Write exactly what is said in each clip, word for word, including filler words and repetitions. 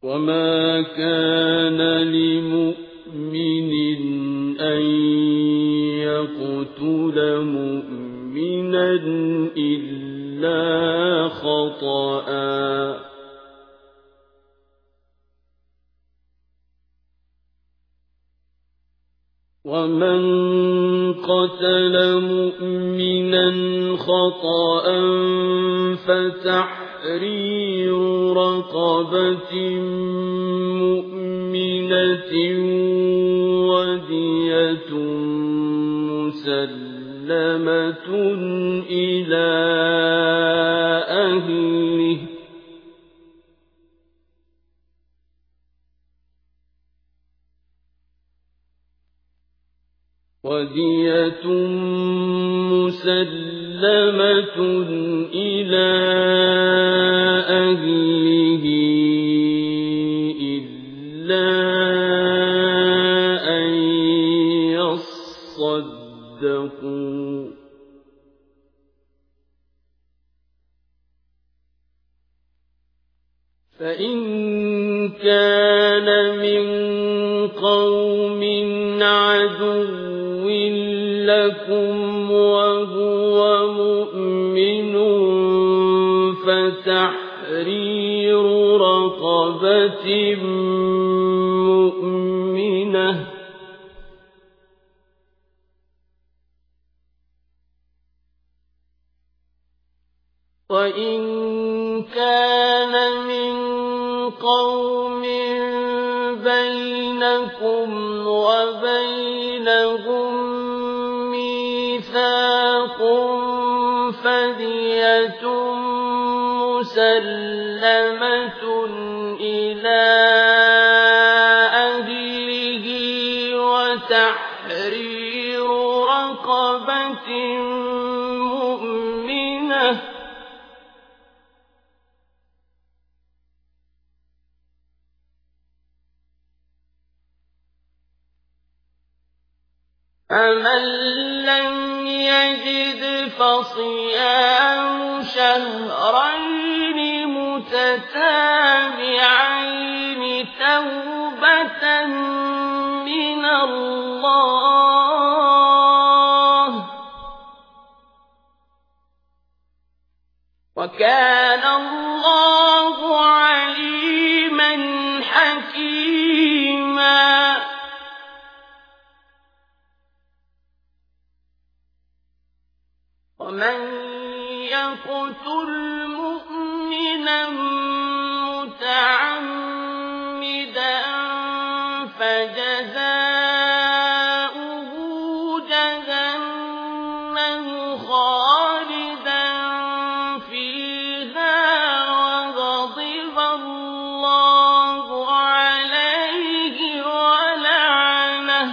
وما كان لمؤمن أن يقتل مؤمنا إلا خطأ ومن قتل مؤمنا خطأ فتحرير رقبة مؤمنة ودية مسلمة إلى أهله ودية مسلمة إلى أهله إلا أن يصدقوا فإن كان من قوم عدو لكم وهو مؤمن فتحرير رقبة مؤمنة وإن كان من قوم بينكم وبينهم ميثاق فدية مسلمة إلى أهله وتحرير رقبة مؤمنة فمن لم يجد فصيام شهرين متتابعين توبة من الله وكان الله عليما حكيما ومن يقتل مؤمنا متعمدا فجزاؤه جهنم خالدا فيها وغضب الله عليه ولعنه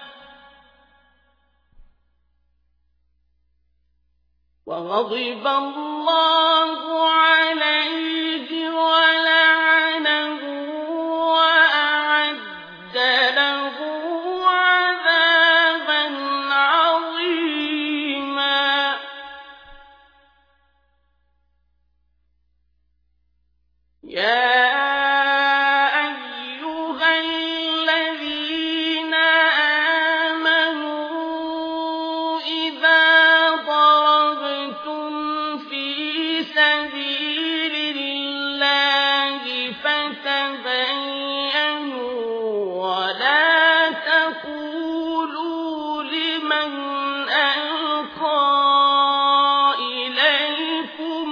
وغضب الله عليه ولعنه وأعد له عذابا عظيما يا أيها الذين آمنوا إذا سبيل الله فتبينوا ولا تقولوا لمن ألقى إليكم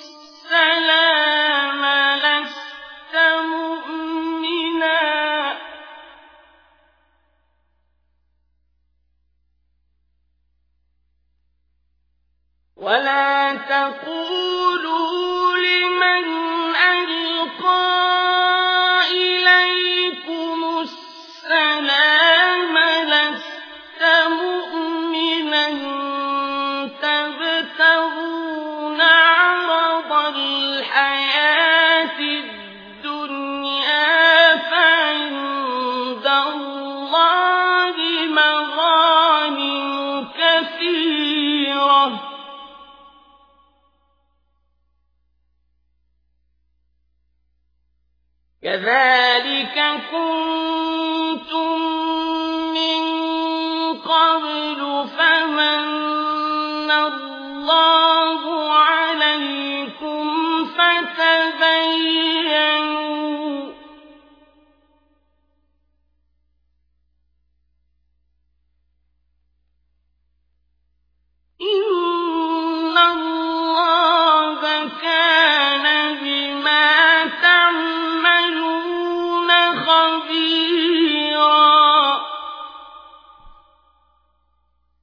السلام لست مؤمنا ولا تقولوا لمن ألقى إليكم السلام لست مؤمنا تبتغون عرض الحياة الدنيا فعند الله مغانم كثيرة كذلك كنتم من قبل فمن الله عليكم فتبينوا